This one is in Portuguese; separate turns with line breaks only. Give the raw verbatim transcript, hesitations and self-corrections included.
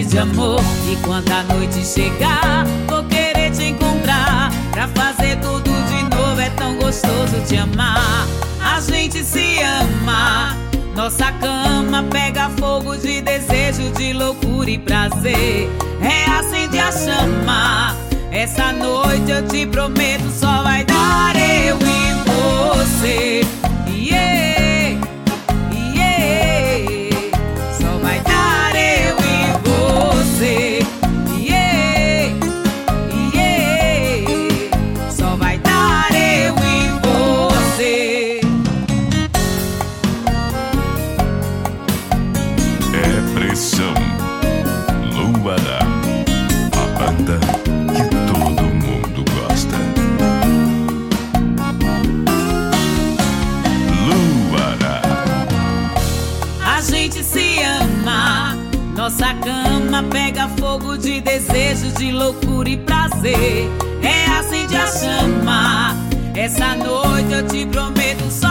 de amor. E quando a noite chegar, vou querer te encontrar pra fazer tudo de novo. É tão gostoso te amar. A gente se ama, nossa cama pega fogo de desejo, de loucura e prazer. Reacende a chama. Essa noite eu te prometo, só vai dar eu e você. Yeah, yeah. Só vai dar eu e você. Yeah, yeah. Só vai dar eu e você.
É pressão. Luará, a banda que todo mundo gosta. Luará.
A gente se ama, nossa cama pega fogo de desejo, de loucura e prazer. Reacende a chama. Essa noite eu te prometo, só